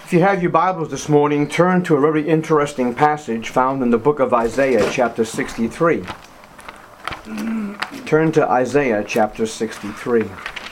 If you have your Bibles this morning, turn to a very interesting passage found in the book of Isaiah, chapter 63. Turn to Isaiah, chapter 63.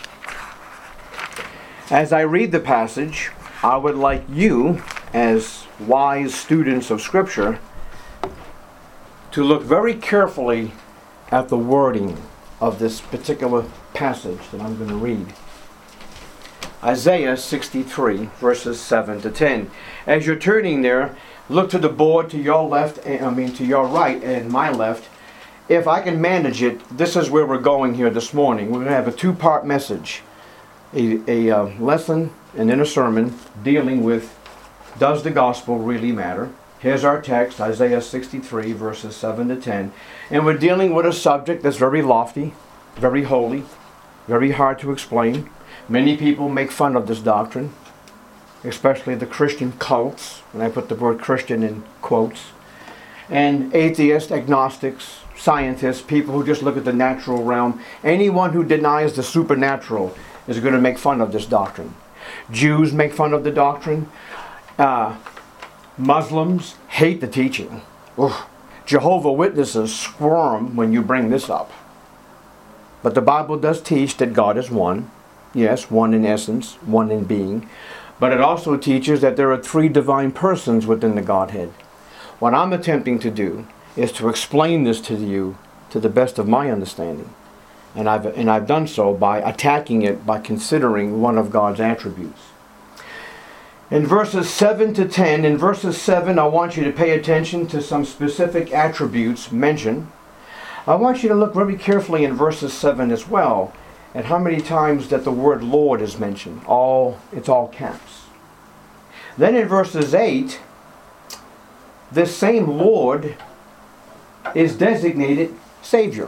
As I read the passage, I would like you, as wise students of Scripture, to look very carefully at the wording of this particular passage that I'm going to read. Isaiah 63, verses 7 to 10. As you're turning there, look to the board to your left, to your right and my left. If I can manage it, this is where we're going here this morning. We're going to have a two-part message. A lesson and then a sermon dealing with, does the gospel really matter? Here's our text, Isaiah 63, verses 7 to 10. And we're dealing with a subject that's very lofty, very holy, very hard to explain. Many people make fun of this doctrine, especially the Christian cults, and I put the word Christian in quotes, and atheists, agnostics, scientists, people who just look at the natural realm. Anyone who denies the supernatural is going to make fun of this doctrine. Jews make fun of the doctrine. Muslims hate the teaching. Oof. Jehovah's Witnesses squirm when you bring this up. But the Bible does teach that God is one. Yes, one in essence, one in being. But it also teaches that there are three divine persons within the Godhead. What I'm attempting to do is to explain this to you to the best of my understanding. And I've done so by attacking it by considering one of God's attributes. In verses 7 to 10, in verses 7, I want you to pay attention to some specific attributes mentioned. I want you to look very carefully in verses 7 as well, and how many times that the word Lord is mentioned. It's all caps. Then in verses 8, this same Lord is designated Savior.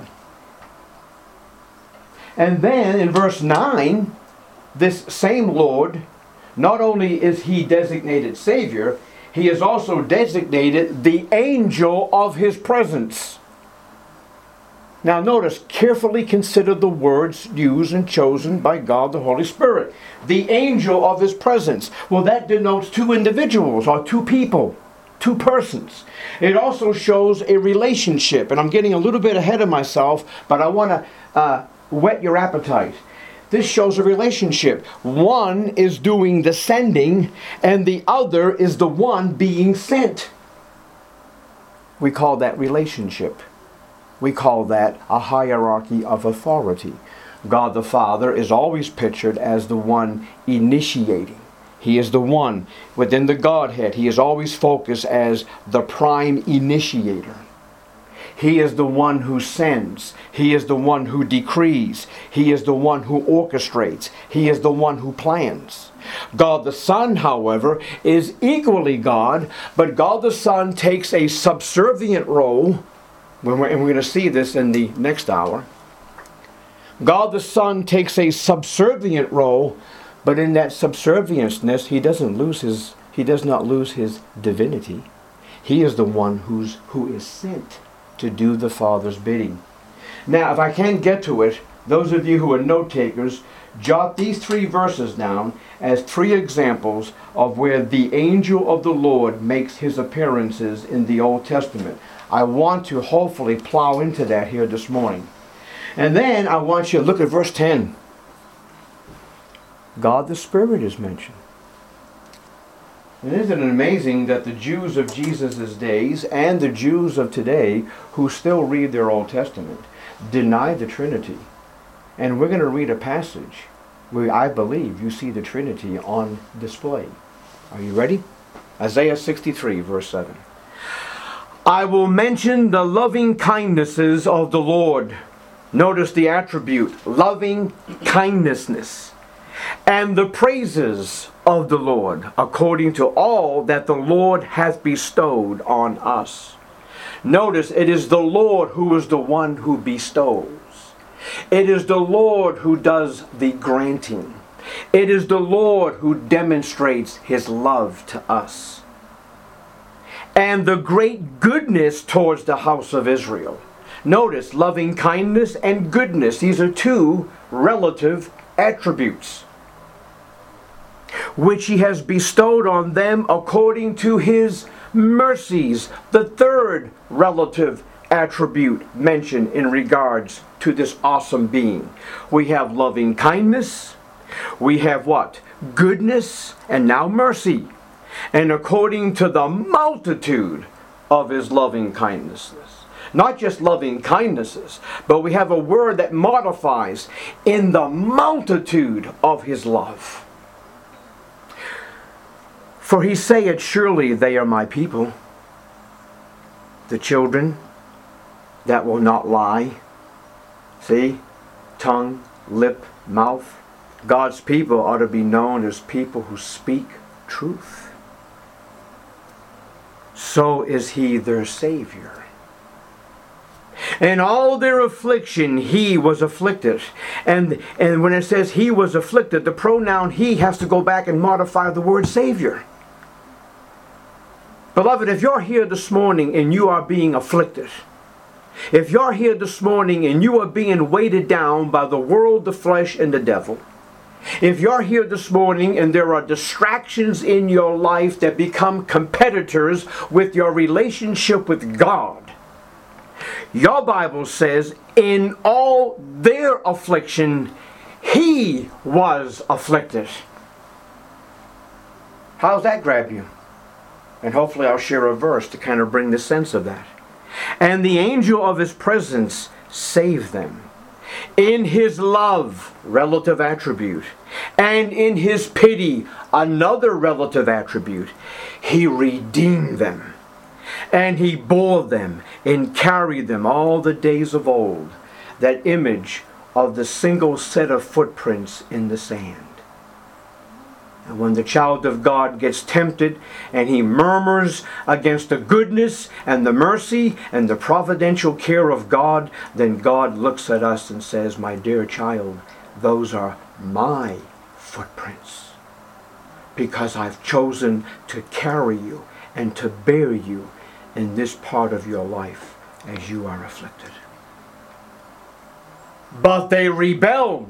And then in verse 9, this same Lord, not only is He designated Savior, He is also designated the angel of His presence. Now notice, carefully consider the words used and chosen by God the Holy Spirit. The angel of His presence. Well, that denotes two individuals or two people, two persons. It also shows a relationship. And I'm getting a little bit ahead of myself, but I want to whet your appetite. This shows a relationship. One is doing the sending, and the other is the one being sent. We call that relationship. We call that a hierarchy of authority. God the Father is always pictured as the one initiating. He is the one within the Godhead. He is always focused as the prime initiator. He is the one who sends. He is the one who decrees. He is the one who orchestrates. He is the one who plans. God the Son, however, is equally God, but God the Son takes a subservient role. And we're going to see this in the next hour. God the Son takes a subservient role, but in that subservienceness, He does not lose His divinity. He is the one who is sent to do the Father's bidding. Now, if I can get to it, those of you who are note takers, jot these three verses down as three examples of where the angel of the Lord makes his appearances in the Old Testament. I want to hopefully plow into that here this morning. And then I want you to look at verse 10. God the Spirit is mentioned. And isn't it amazing that the Jews of Jesus' days and the Jews of today who still read their Old Testament deny the Trinity? And we're going to read a passage where I believe you see the Trinity on display. Are you ready? Isaiah 63, verse 7. I will mention the loving kindnesses of the Lord. Notice the attribute, loving kindness, and the praises of the Lord, according to all that the Lord hath bestowed on us. Notice it is the Lord who is the one who bestows. It is the Lord who does the granting. It is the Lord who demonstrates His love to us. And the great goodness towards the house of Israel. Notice loving kindness and goodness. These are two relative attributes. which he has bestowed on them according to his mercies. The third relative attribute mentioned in regards to this awesome being. We have loving kindness. We have what? Goodness, and now mercy. And according to the multitude of his loving kindnesses. Not just loving kindnesses, but we have a word that modifies in the multitude of his love. For he saith, surely they are my people, the children that will not lie. See? Tongue, lip, mouth. God's people ought to be known as people who speak truth. So is he their Savior. In all their affliction, he was afflicted. And when it says he was afflicted, the pronoun he has to go back and modify the word Savior. Beloved, if you're here this morning and you are being afflicted, if you're here this morning and you are being weighted down by the world, the flesh, and the devil, if you're here this morning and there are distractions in your life that become competitors with your relationship with God, your Bible says, in all their affliction, he was afflicted. How's that grab you? And hopefully I'll share a verse to kind of bring the sense of that. And the angel of his presence saved them. In his love, relative attribute, and in his pity, another relative attribute, he redeemed them. And he bore them and carried them all the days of old. That image of the single set of footprints in the sand. And when the child of God gets tempted and he murmurs against the goodness and the mercy and the providential care of God, then God looks at us and says, my dear child, those are my footprints. Because I've chosen to carry you and to bear you in this part of your life as you are afflicted. But they rebelled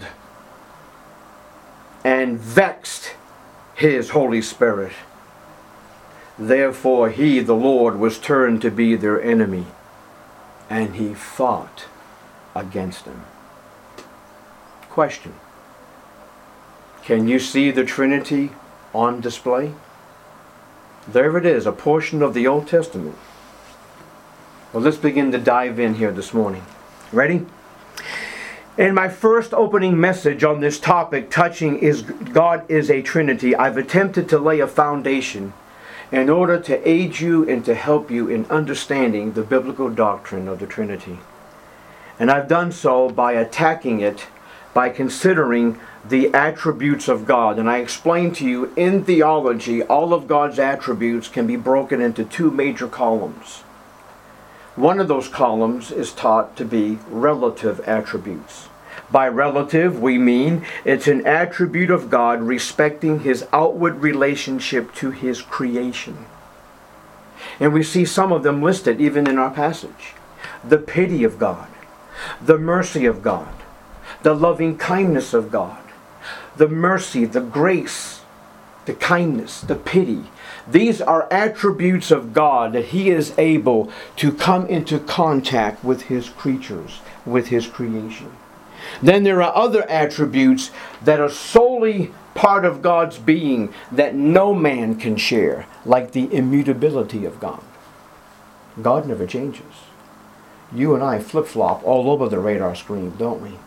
and vexed his Holy Spirit. Therefore he, the Lord, was turned to be their enemy, and he fought against them. Question. Can you see the Trinity on display? There it is, a portion of the Old Testament. Well, let's begin to dive in here this morning. Ready? In my first opening message on this topic, touching is God is a Trinity, I've attempted to lay a foundation in order to aid you and to help you in understanding the biblical doctrine of the Trinity. And I've done so by attacking it, by considering the attributes of God. And I explained to you in theology, all of God's attributes can be broken into two major columns. One of those columns is taught to be relative attributes. By relative, we mean it's an attribute of God respecting his outward relationship to his creation. And we see some of them listed even in our passage. The pity of God, the mercy of God, the loving kindness of God, the mercy, the grace, the kindness, the pity. These are attributes of God that he is able to come into contact with his creatures, with his creation. Then there are other attributes that are solely part of God's being that no man can share, like the immutability of God. God never changes. You and I flip-flop all over the radar screen, don't we?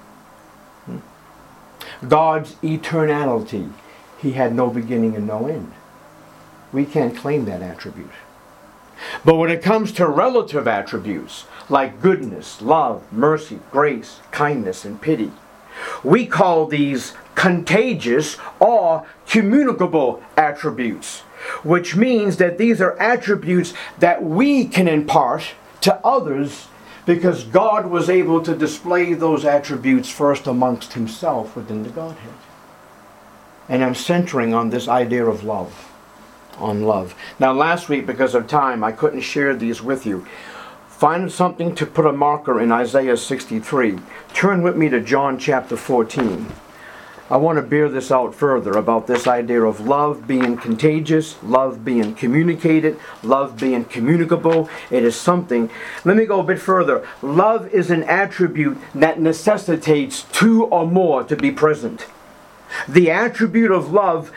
God's eternality. He had no beginning and no end. We can't claim that attribute. But when it comes to relative attributes, like goodness, love, mercy, grace, kindness, and pity, we call these contagious or communicable attributes, which means that these are attributes that we can impart to others because God was able to display those attributes first amongst himself within the Godhead. And I'm centering on this idea of love. On love. Now last week, because of time, I couldn't share these with you. Find something to put a marker in Isaiah 63. Turn with me to John chapter 14. I want to bear this out further about this idea of love being contagious, love being communicated, love being communicable. It is something. Let me go a bit further. Love is an attribute that necessitates two or more to be present. The attribute of love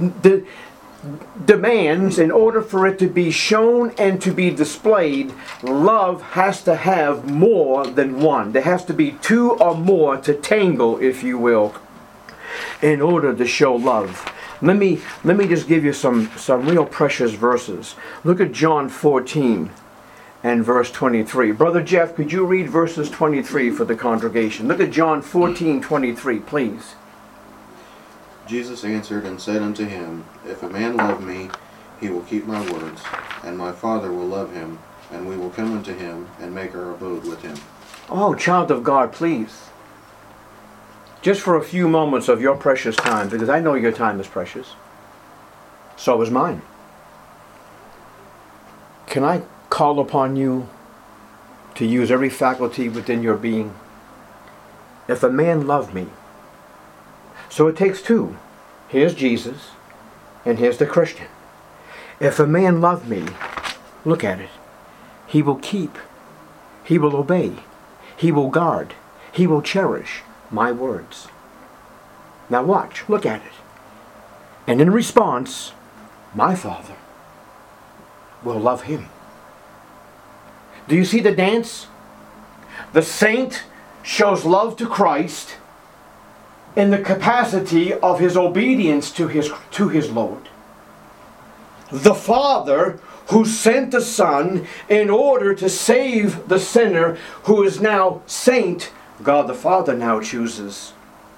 demands, in order for it to be shown and to be displayed, love has to have more than one. There has to be two or more to tangle, if you will, in order to show love. Let me just give you some real precious verses. Look at John 14 and verse 23. Brother Jeff, could you read verses 23 for the congregation? Look at John 14:23, please. Jesus answered and said unto him, If a man love me, he will keep my words, and my Father will love him, and we will come unto him, and make our abode with him. Oh, child of God, please. Just for a few moments of your precious time, because I know your time is precious. So is mine. Can I call upon you to use every faculty within your being? If a man love me, so it takes two. Here's Jesus, and here's the Christian. If a man love me, look at it. He will keep, he will obey, he will guard, he will cherish my words. Now watch, look at it. And in response, my Father will love him. Do you see the dance? The saint shows love to Christ in the capacity of his obedience to his Lord. The Father who sent the Son in order to save the sinner who is now saint, God the Father now chooses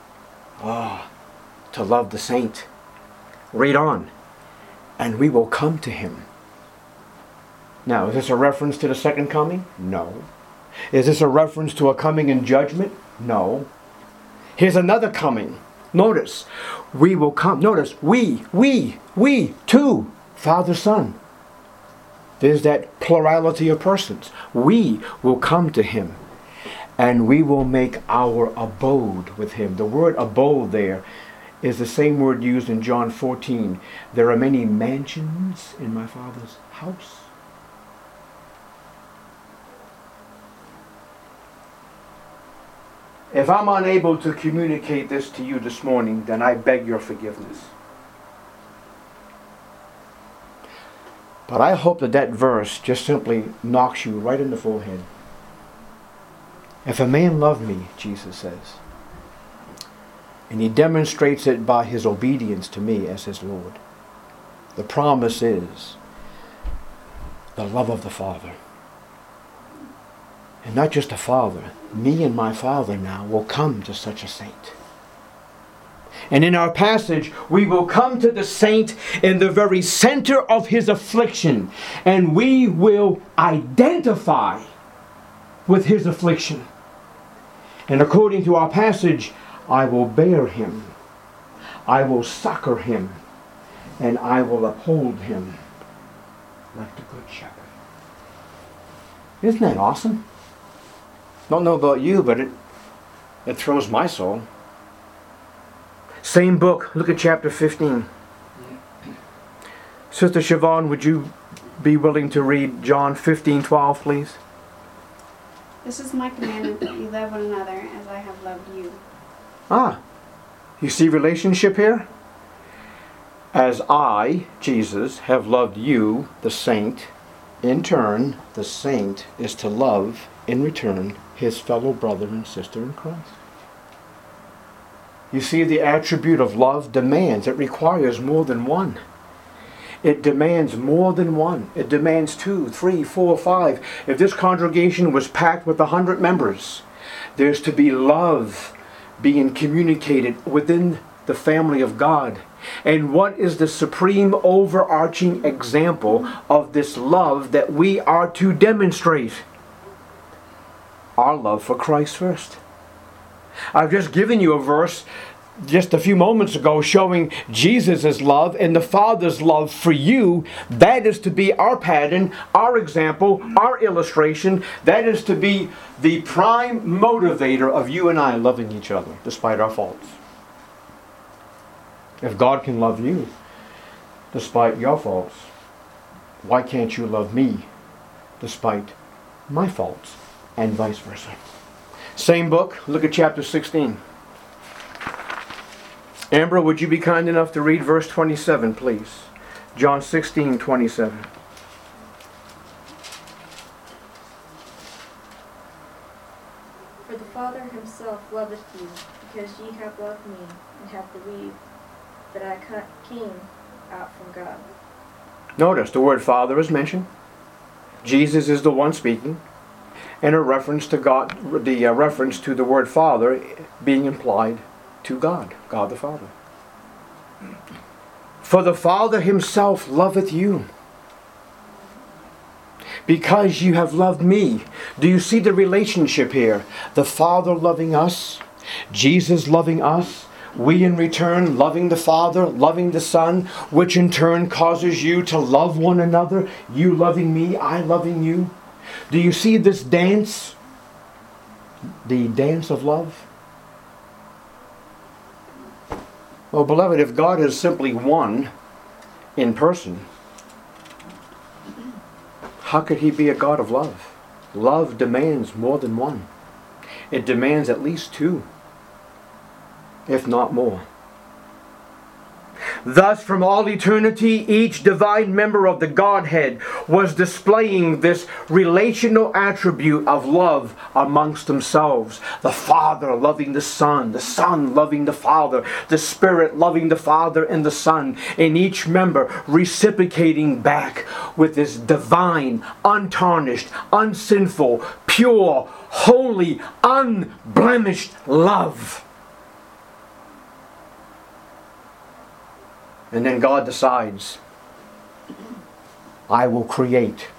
to love the saint. Read on. And we will come to him. Now, is this a reference to the second coming? No. Is this a reference to a coming in judgment? No. Here's another coming. Notice, we will come. Notice, we, two, Father, Son. There's that plurality of persons. We will come to him, and we will make our abode with him. The word abode there is the same word used in John 14. There are many mansions in my Father's house. If I'm unable to communicate this to you this morning, then I beg your forgiveness. But I hope that verse just simply knocks you right in the forehead. If a man love me, Jesus says, and he demonstrates it by his obedience to me as his Lord, the promise is the love of the Father. And not just the Father, me and my Father now will come to such a saint. And in our passage, we will come to the saint in the very center of his affliction, and we will identify with his affliction. And according to our passage, I will bear him, I will succor him, and I will uphold him like the good shepherd. Isn't that awesome? Don't know about you, but it thrills my soul. Same book, look at chapter 15. Sister Siobhan, would you be willing to read John 15:12, please? This is my commandment, that you love one another as I have loved you. You see relationship here? As I, Jesus, have loved you, the saint, in turn, the saint is to love, in return, his fellow brother and sister in Christ. You see, the attribute of love demands, it requires more than one. It demands more than one. It demands 2, 3, 4, 5. If this congregation was packed with 100 members, there's to be love being communicated within the family of God. And what is the supreme overarching example of this love that we are to demonstrate? Our love for Christ first. I've just given you a verse just a few moments ago showing Jesus' love and the Father's love for you. That is to be our pattern, our example, our illustration. That is to be the prime motivator of you and I loving each other despite our faults. If God can love you despite your faults, why can't you love me despite my faults? And vice versa. Same book, look at chapter 16. Amber, would you be kind enough to read verse 27, please? John 16:27. For the Father himself loveth you, because ye have loved me, and have believed that I came out from God. Notice the word Father is mentioned. Jesus is the one speaking, and a reference to God, the reference to the word Father being implied to God, God the Father. For the Father himself loveth you, because you have loved me. Do you see the relationship here? The Father loving us, Jesus loving us, we in return loving the Father, loving the Son, which in turn causes you to love one another, you loving me, I loving you. Do you see this dance? The dance of love? Well, beloved, if God is simply one in person, how could he be a God of love? Love demands more than one. It demands at least two, if not more. Thus, from all eternity, each divine member of the Godhead was displaying this relational attribute of love amongst themselves. The Father loving the Son loving the Father, the Spirit loving the Father and the Son, and each member reciprocating back with this divine, untarnished, unsinful, pure, holy, unblemished love. And then God decides, I will create.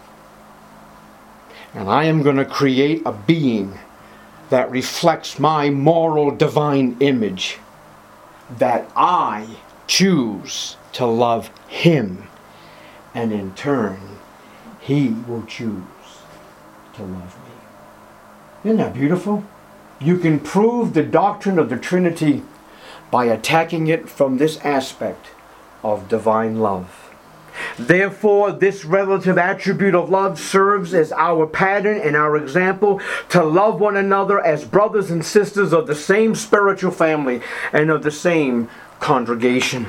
And I am going to create a being that reflects my moral divine image, that I choose to love him. And in turn, he will choose to love me. Isn't that beautiful? You can prove the doctrine of the Trinity by attacking it from this aspect of divine love. Therefore, this relative attribute of love serves as our pattern and our example to love one another as brothers and sisters of the same spiritual family and of the same congregation.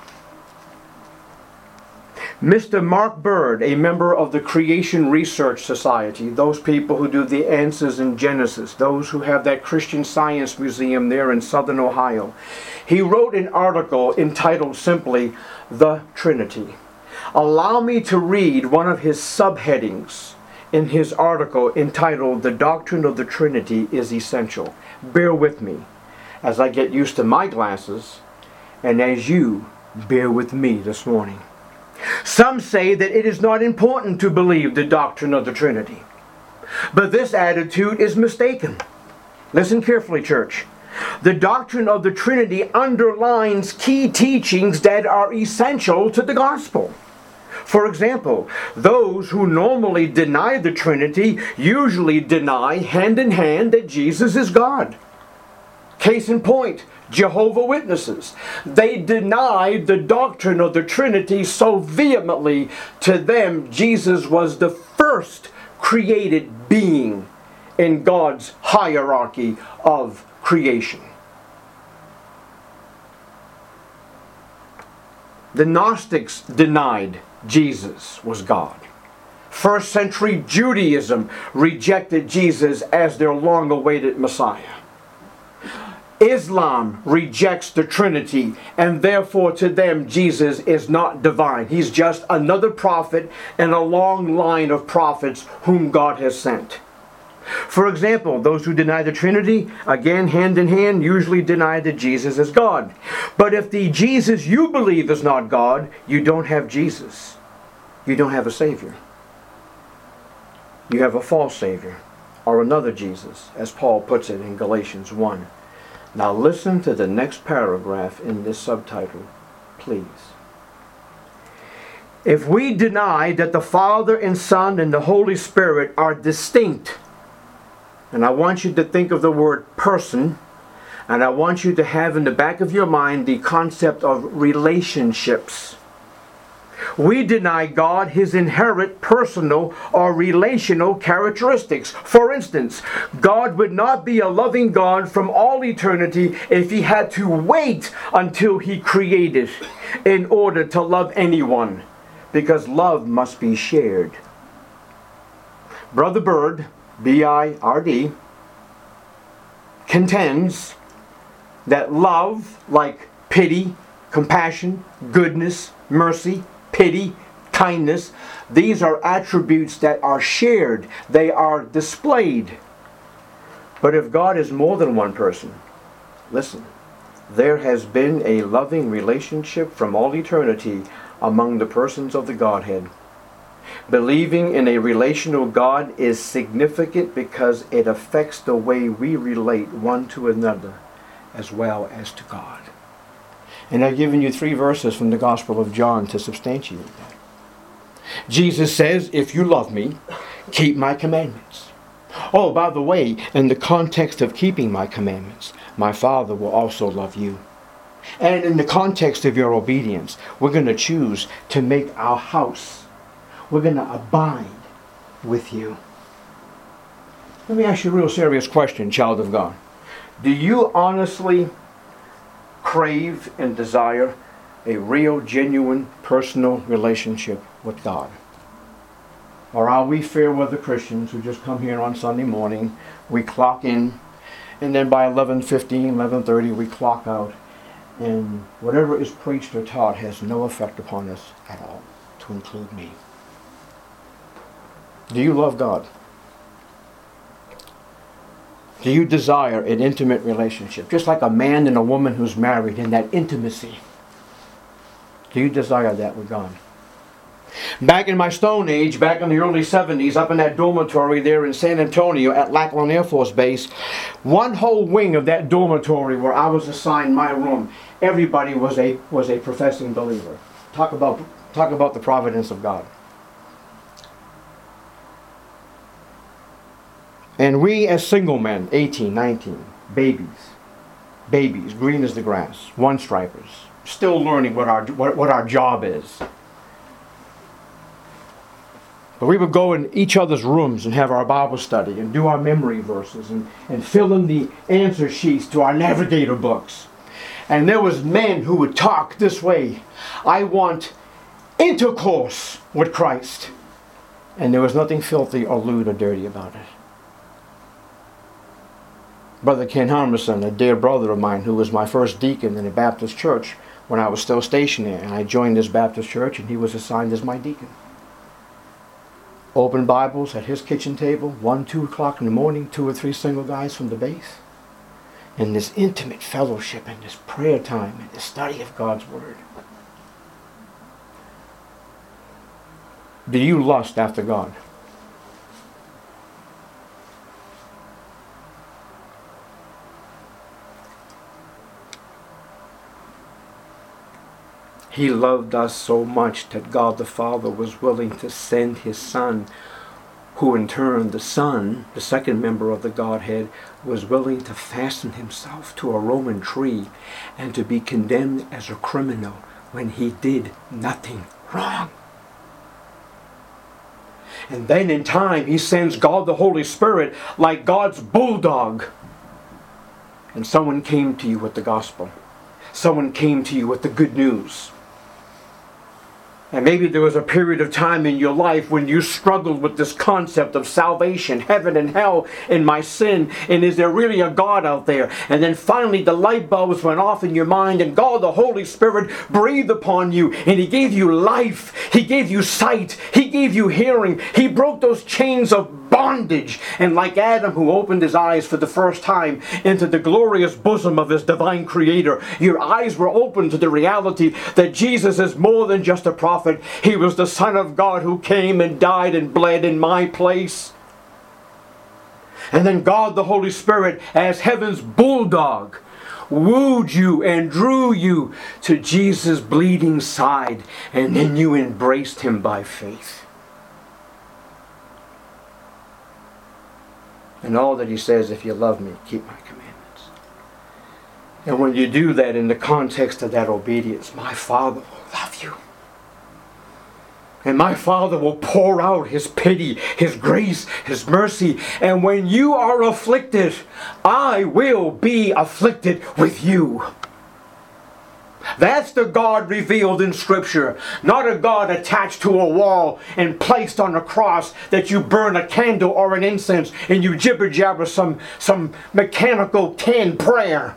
Mr. Mark Bird, a member of the Creation Research Society, those people who do the answers in Genesis, those who have that Christian Science Museum there in Southern Ohio, he wrote an article entitled simply, The Trinity. Allow me to read one of his subheadings in his article entitled, The Doctrine of the Trinity is Essential. Bear with me as I get used to my glasses and as you bear with me this morning. Some say that it is not important to believe the doctrine of the Trinity. But this attitude is mistaken. Listen carefully, church. The doctrine of the Trinity underlines key teachings that are essential to the gospel. For example, those who normally deny the Trinity usually deny hand in hand that Jesus is God. Case in point, Jehovah's Witnesses. They denied the doctrine of the Trinity so vehemently. To them, Jesus was the first created being in God's hierarchy of creation. The Gnostics denied Jesus was God. First century Judaism rejected Jesus as their long-awaited Messiah. Islam rejects the Trinity, and therefore to them Jesus is not divine. He's just another prophet in a long line of prophets whom God has sent. For example, those who deny the Trinity, again hand in hand, usually deny that Jesus is God. But if the Jesus you believe is not God, you don't have Jesus. You don't have a Savior. You have a false Savior, or another Jesus, as Paul puts it in Galatians 1. Now listen to the next paragraph in this subtitle, please. If we deny that the Father and Son and the Holy Spirit are distinct, and I want you to think of the word person, And I want you to have in the back of your mind the concept of relationships. We deny God His inherent personal or relational characteristics. For instance, God would not be a loving God from all eternity if He had to wait until He created in order to love anyone, because love must be shared. Brother Bird, B-I-R-D, contends that love, like pity, compassion, goodness, mercy, pity, kindness, these are attributes that are shared. They are displayed. But if God is more than one person, listen, there has been a loving relationship from all eternity among the persons of the Godhead. Believing in a relational God is significant because it affects the way we relate one to another as well as to God. And I've given you 3 verses from the Gospel of John to substantiate that. Jesus says, if you love me, keep my commandments. Oh, by the way, in the context of keeping my commandments, my Father will also love you. And in the context of your obedience, we're going to choose to make our house. We're going to abide with you. Let me ask you a real serious question, child of God. Do you honestly crave and desire a real, genuine, personal relationship with God? Or are we fair weather Christians who just come here on Sunday morning, we clock in, and then by 11:15, 11:30 we clock out, and whatever is preached or taught has no effect upon us at all, to include me? Do you love God? Do you desire an intimate relationship? Just like a man and a woman who's married, in that intimacy. Do you desire that with God? Back in my Stone Age, back in the early 70s, up in that dormitory there in San Antonio at Lackland Air Force Base, one whole wing of that dormitory where I was assigned my room, everybody was a professing believer. Talk about the providence of God. And we as single men, 18, 19, babies, green as the grass, one-stripers, still learning what our job is. But we would go in each other's rooms and have our Bible study and do our memory verses and fill in the answer sheets to our navigator books. And there was men who would talk this way: I want intercourse with Christ. And there was nothing filthy or lewd or dirty about it. Brother Ken Harmison, a dear brother of mine who was my first deacon in a Baptist church when I was still stationed there, and I joined this Baptist church and he was assigned as my deacon. Open Bibles at his kitchen table, 1, 2 o'clock in the morning, 2 or 3 single guys from the base. And this intimate fellowship and this prayer time and the study of God's Word. Do you lust after God? He loved us so much that God the Father was willing to send His Son, who in turn, the Son, the second member of the Godhead, was willing to fasten Himself to a Roman tree and to be condemned as a criminal when He did nothing wrong. And then in time, He sends God the Holy Spirit like God's bulldog. And someone came to you with the gospel. Someone came to you with the good news. And maybe there was a period of time in your life when you struggled with this concept of salvation, heaven and hell, and my sin, and is there really a God out there? And then finally the light bulbs went off in your mind, and God the Holy Spirit breathed upon you, and He gave you life, He gave you sight, He gave you hearing, He broke those chains of bondage, and like Adam who opened his eyes for the first time into the glorious bosom of his divine Creator, your eyes were opened to the reality that Jesus is more than just a prophet. He was the Son of God who came and died and bled in my place. And then God the Holy Spirit, as heaven's bulldog, wooed you and drew you to Jesus' bleeding side, and then you embraced Him by faith. And all that He says, if you love me, keep my commandments. And when you do that in the context of that obedience, my Father will love you. And my Father will pour out His pity, His grace, His mercy. And when you are afflicted, I will be afflicted with you. That's the God revealed in Scripture. Not a God attached to a wall and placed on a cross that you burn a candle or an incense and you jibber jabber some mechanical canned prayer.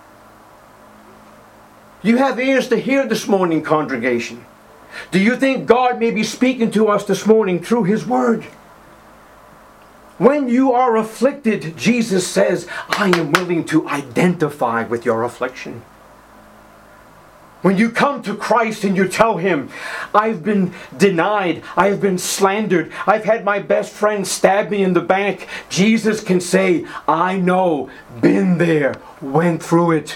You have ears to hear this morning, congregation. Do you think God may be speaking to us this morning through His Word? When you are afflicted, Jesus says, I am willing to identify with your affliction. When you come to Christ and you tell Him, I've been denied, I've been slandered, I've had my best friend stab me in the back, Jesus can say, I know, been there, went through it.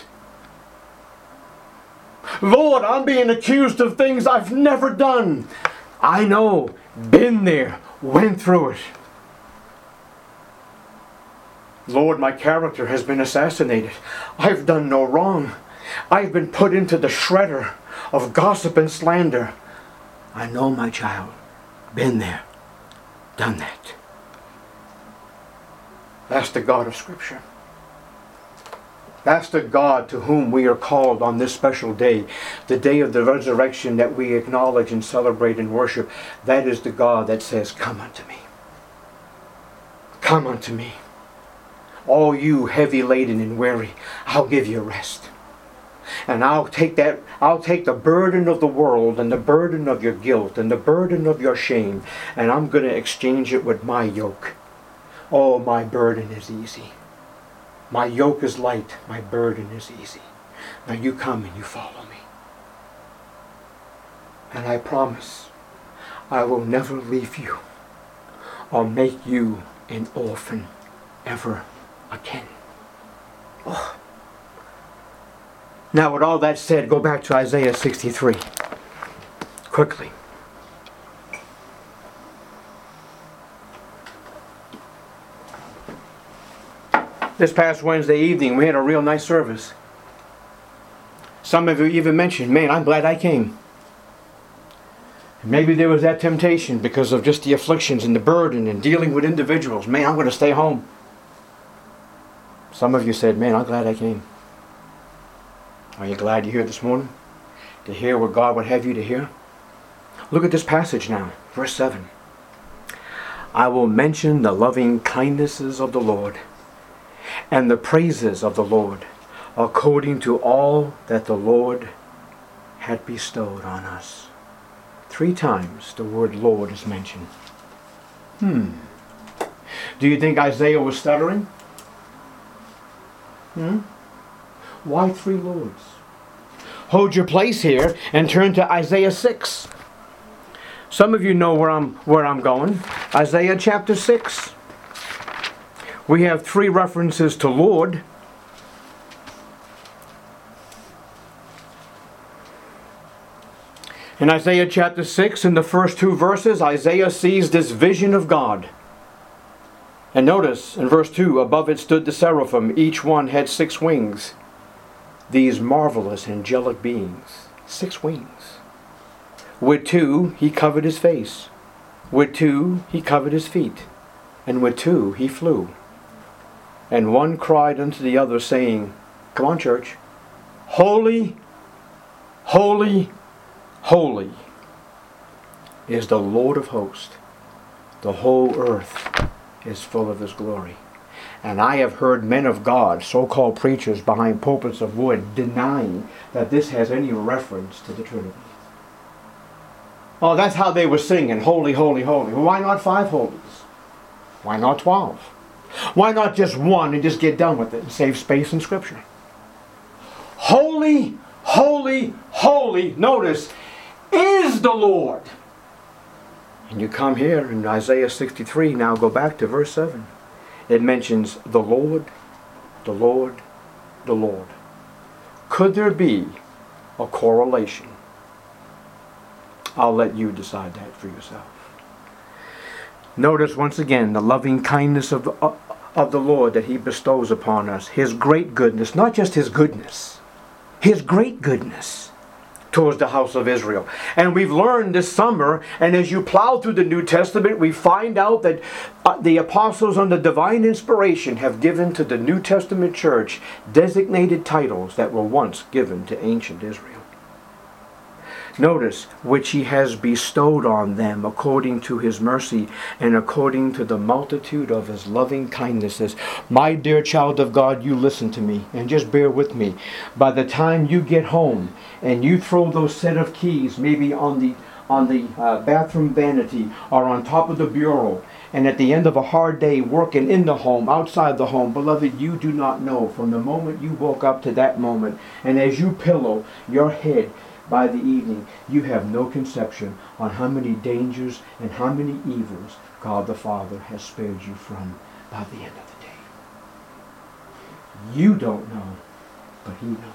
Lord, I'm being accused of things I've never done. I know, been there, went through it. Lord, my character has been assassinated. I've done no wrong. I've been put into the shredder of gossip and slander. I know, my child, been there, done that. That's the God of Scripture. That's the God to whom we are called on this special day, the day of the resurrection that we acknowledge and celebrate and worship. That is the God that says, come unto me. Come unto me. All you heavy laden and weary, I'll give you rest. And I'll take the burden of the world and the burden of your guilt and the burden of your shame, and I'm going to exchange it with my yoke. Oh, my burden is easy. My yoke is light, my burden is easy. Now you come and you follow me. And I promise, I will never leave you or make you an orphan ever again. Oh. Now with all that said, go back to Isaiah 63. Quickly. This past Wednesday evening, we had a real nice service. Some of you even mentioned, man, I'm glad I came. And maybe there was that temptation because of just the afflictions and the burden and dealing with individuals. Man, I'm going to stay home. Some of you said, man, I'm glad I came. Are you glad you're here this morning? To hear what God would have you to hear? Look at this passage now, verse 7. I will mention the loving kindnesses of the Lord and the praises of the Lord, according to all that the Lord had bestowed on us. 3 times the word Lord is mentioned. Do you think Isaiah was stuttering? Why 3 Lords? Hold your place here and turn to Isaiah 6. Some of you know where I'm going. Isaiah chapter 6. We have 3 references to Lord. In Isaiah chapter 6, in the first 2 verses, Isaiah sees this vision of God. And notice in verse 2, above it stood the seraphim. Each one had 6 wings. These marvelous angelic beings. 6 wings. With 2, he covered his face. With 2, he covered his feet. And with 2, he flew. And one cried unto the other, saying, come on, church. Holy, holy, holy is the Lord of hosts. The whole earth is full of His glory. And I have heard men of God, so-called preachers behind pulpits of wood, denying that this has any reference to the Trinity. Oh, that's how they were singing, holy, holy, holy. Well, why not 5 holies? Why not 12? Why not just 1 and just get done with it and save space in Scripture? Holy, holy, holy, notice, is the Lord. And you come here in Isaiah 63, now go back to verse 7. It mentions the Lord, the Lord, the Lord. Could there be a correlation? I'll let you decide that for yourself. Notice once again the loving kindness of of the Lord that He bestows upon us. His great goodness, not just His goodness, His great goodness towards the house of Israel. And we've learned this summer, and as you plow through the New Testament, we find out that the apostles under divine inspiration have given to the New Testament church designated titles that were once given to ancient Israel. Notice, which He has bestowed on them according to His mercy and according to the multitude of His loving kindnesses. My dear child of God, you listen to me and just bear with me. By the time you get home and you throw those set of keys maybe on the bathroom vanity or on top of the bureau, and at the end of a hard day working in the home, outside the home, beloved, you do not know from the moment you woke up to that moment, and as you pillow your head by the evening, you have no conception on how many dangers and how many evils God the Father has spared you from by the end of the day. You don't know, but He knows.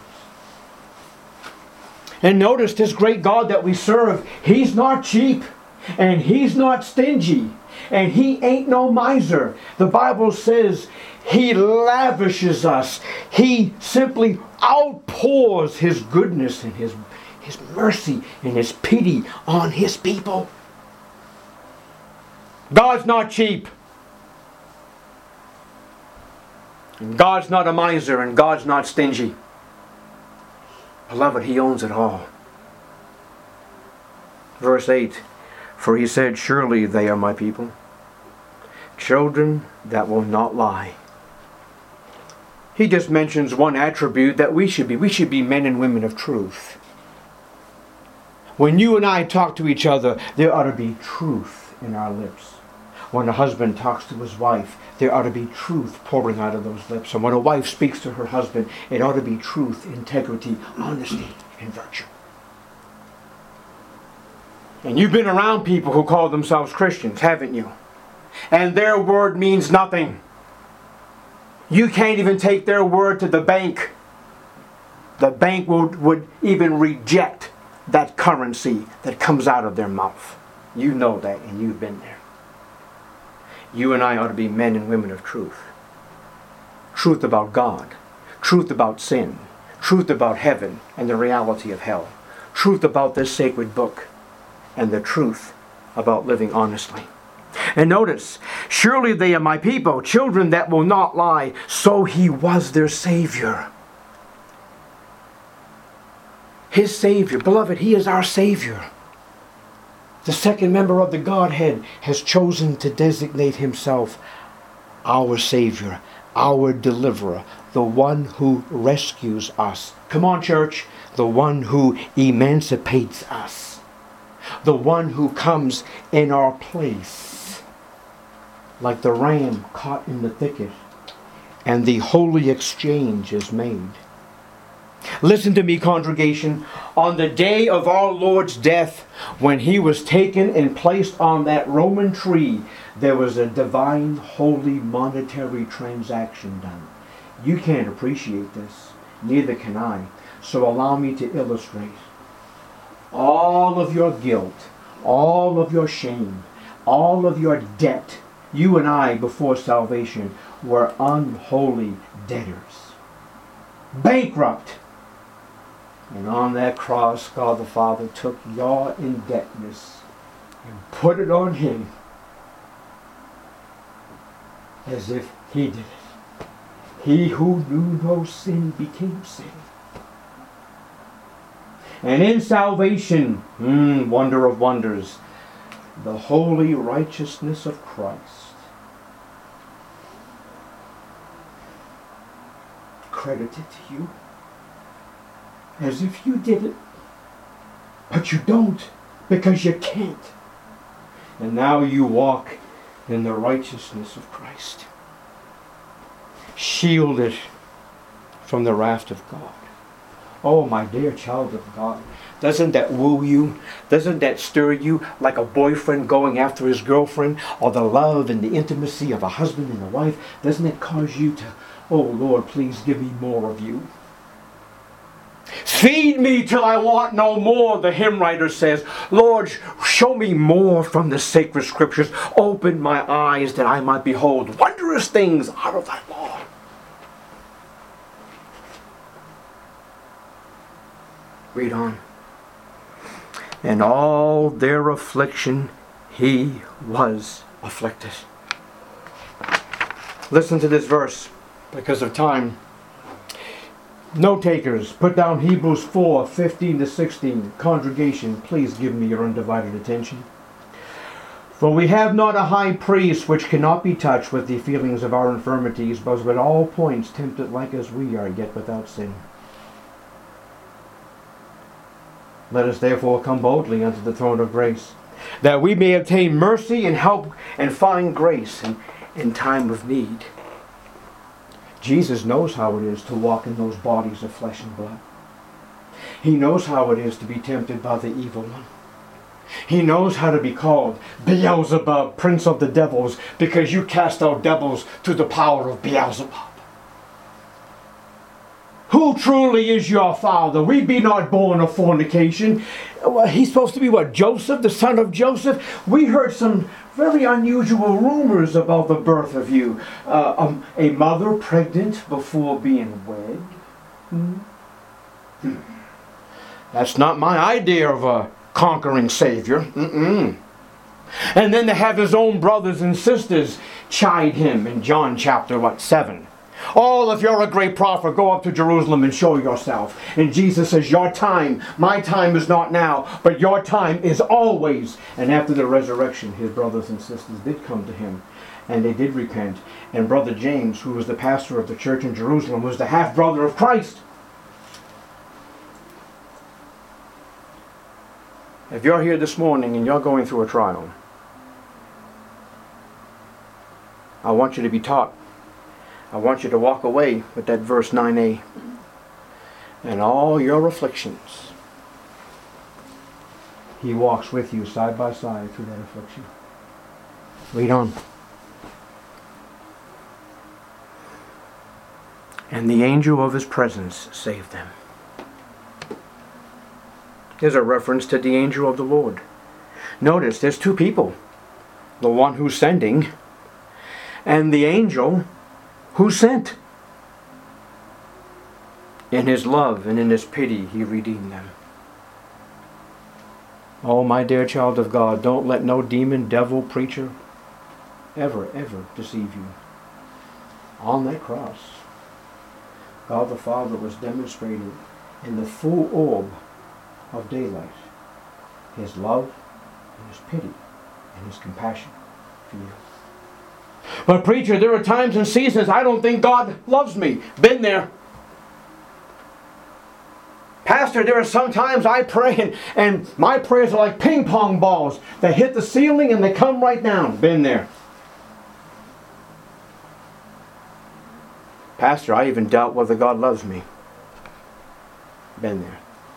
And notice this great God that we serve, He's not cheap and He's not stingy and He ain't no miser. The Bible says He lavishes us. He simply outpours His goodness and His mercy and His pity on His people. God's not cheap. And God's not a miser, and God's not stingy. Beloved, He owns it all. Verse 8, for He said, surely they are my people, children that will not lie. He just mentions one attribute that we should be. We should be men and women of truth. When you and I talk to each other, there ought to be truth in our lips. When a husband talks to his wife, there ought to be truth pouring out of those lips. And when a wife speaks to her husband, it ought to be truth, integrity, honesty, and virtue. And you've been around people who call themselves Christians, haven't you? And their word means nothing. You can't even take their word to the bank. The bank would even reject that currency that comes out of their mouth. You know that, and you've been there. You and I ought to be men and women of truth. Truth about God. Truth about sin. Truth about heaven and the reality of hell. Truth about this sacred book. And the truth about living honestly. And notice, surely they are my people, children that will not lie. So He was their Savior. His Savior. Beloved, He is our Savior. The second member of the Godhead has chosen to designate Himself our Savior, our Deliverer, the one who rescues us. Come on, church. The one who emancipates us. The one who comes in our place. Like the ram caught in the thicket. And the holy exchange is made. Listen to me, congregation. On the day of our Lord's death, when He was taken and placed on that Roman tree, there was a divine, holy, monetary transaction done. You can't appreciate this. Neither can I. So allow me to illustrate. All of your guilt, all of your shame, all of your debt, you and I, before salvation, were unholy debtors. Bankrupt. And on that cross, God the Father took your indebtedness and put it on Him as if He did it. He who knew no sin became sin. And in salvation, wonder of wonders, the holy righteousness of Christ credited to you. As if you did it. But you don't, because you can't. And now you walk in the righteousness of Christ. Shielded from the wrath of God. Oh, my dear child of God. Doesn't that woo you? Doesn't that stir you like a boyfriend going after his girlfriend? Or the love and the intimacy of a husband and a wife? Doesn't it cause you to, oh Lord, please give me more of you? Feed me till I want no more, the hymn writer says. Lord, show me more from the sacred scriptures. Open my eyes that I might behold wondrous wondrous things out of thy law. Read on. In all their affliction he was afflicted. Listen to this verse because of time. Note takers, put down Hebrews 4, 15 to 16. Congregation, please give me your undivided attention. For we have not a high priest which cannot be touched with the feelings of our infirmities, but at all points tempted like as we are, yet without sin. Let us therefore come boldly unto the throne of grace, that we may obtain mercy and help and find grace in time of need. Jesus knows how it is to walk in those bodies of flesh and blood. He knows how it is to be tempted by the evil one. He knows how to be called Beelzebub, prince of the devils, because you cast out devils through the power of Beelzebub. Who truly is your father? We be not born of fornication. Well, he's supposed to be what? Joseph, the son of Joseph? We heard some very unusual rumors about the birth of you. A mother pregnant before being wed? That's not my idea of a conquering Savior. And then to have his own brothers and sisters chide him in John chapter 7. Oh, if you're a great prophet, go up to Jerusalem and show yourself. And Jesus says, your time, my time is not now, but your time is always. And after the resurrection, his brothers and sisters did come to him, and they did repent. And Brother James, who was the pastor of the church in Jerusalem, was the half-brother of Christ. If you're here this morning and you're going through a trial, I want you to be taught. I want you to walk away with that verse 9a. And all your afflictions, he walks with you side by side through that affliction. Read on. And the angel of his presence saved them. There's a reference to the angel of the Lord. Notice there's two people. The one who's sending and the angel who sent. In his love and in his pity, he redeemed them. Oh, my dear child of God, don't let no demon, devil, preacher ever deceive you. On that cross, God the Father was demonstrating in the full orb of daylight his love and his pity and his compassion for you. But preacher, there are times and seasons I don't think God loves me. Been there. Pastor, there are some times I pray and my prayers are like ping pong balls. They hit the ceiling and they come right down. Been there. Pastor, I even doubt whether God loves me. Been there.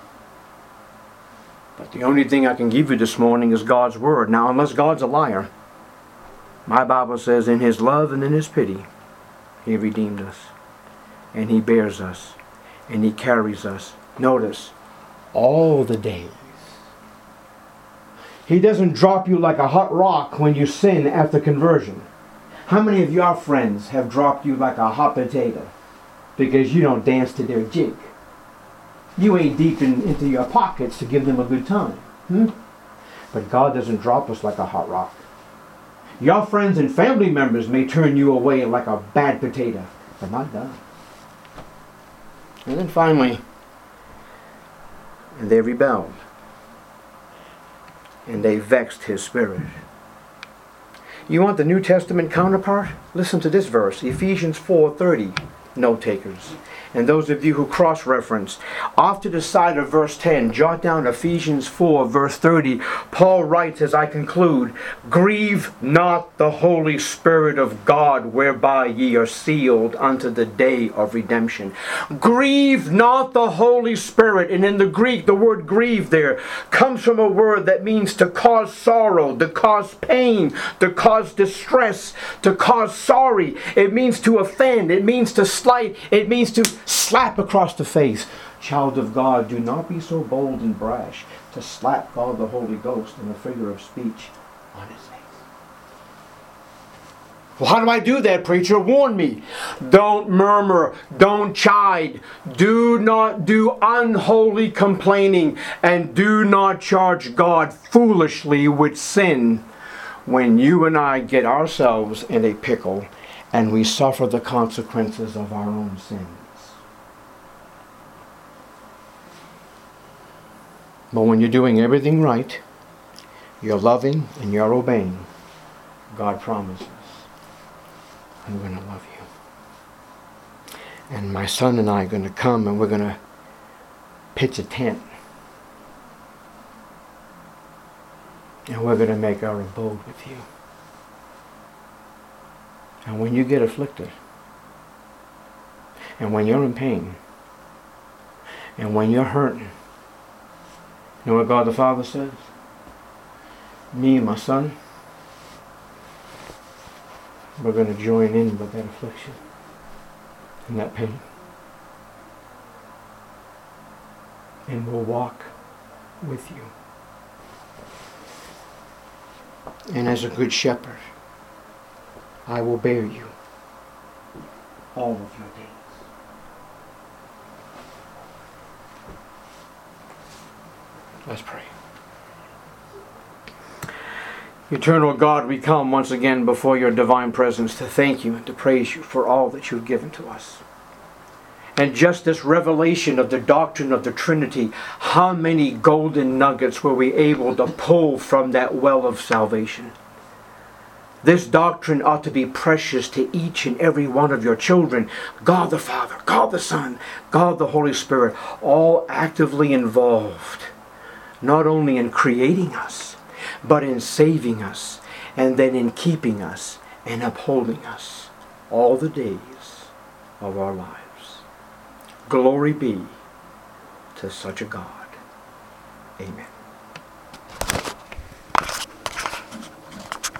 But the only thing I can give you this morning is God's Word. Now, unless God's a liar, my Bible says in his love and in his pity, he redeemed us. And he bears us. And he carries us. Notice, all the days. He doesn't drop you like a hot rock when you sin after conversion. How many of your friends have dropped you like a hot potato because you don't dance to their jig? You ain't deep into your pockets to give them a good time. But God doesn't drop us like a hot rock. Your friends and family members may turn you away like a bad potato, but not God. And then finally, and they rebelled, and they vexed his spirit. You want the New Testament counterpart? Listen to this verse, Ephesians 4:30, note takers. And those of you who cross-reference, off to the side of verse 10, jot down Ephesians 4, verse 30. Paul writes as I conclude, grieve not the Holy Spirit of God, whereby ye are sealed unto the day of redemption. Grieve not the Holy Spirit. And in the Greek, the word grieve there comes from a word that means to cause sorrow, to cause pain, to cause distress, to cause sorry. It means to offend. It means to slight. It means to slap across the face. Child of God, do not be so bold and brash to slap God the Holy Ghost in a figure of speech on his face. Well, how do I do that, preacher? Warn me. Don't murmur. Don't chide. Do not do unholy complaining. And do not charge God foolishly with sin when you and I get ourselves in a pickle and we suffer the consequences of our own sins. But when you're doing everything right, you're loving and you're obeying, God promises, I'm going to love you. And my son and I are going to come and we're going to pitch a tent. And we're going to make our abode with you. And when you get afflicted, and when you're in pain, and when you're hurting, you know what God the Father says? Me and my son, we're going to join in with that affliction and that pain. And we'll walk with you. And as a good shepherd, I will bear you all of your days. Let's pray. Eternal God, we come once again before your divine presence to thank you and to praise you for all that you've given to us. And just this revelation of the doctrine of the Trinity, how many golden nuggets were we able to pull from that well of salvation? This doctrine ought to be precious to each and every one of your children. God the Father, God the Son, God the Holy Spirit, all actively involved, not only in creating us, but in saving us, and then in keeping us and upholding us all the days of our lives. Glory be to such a God. Amen.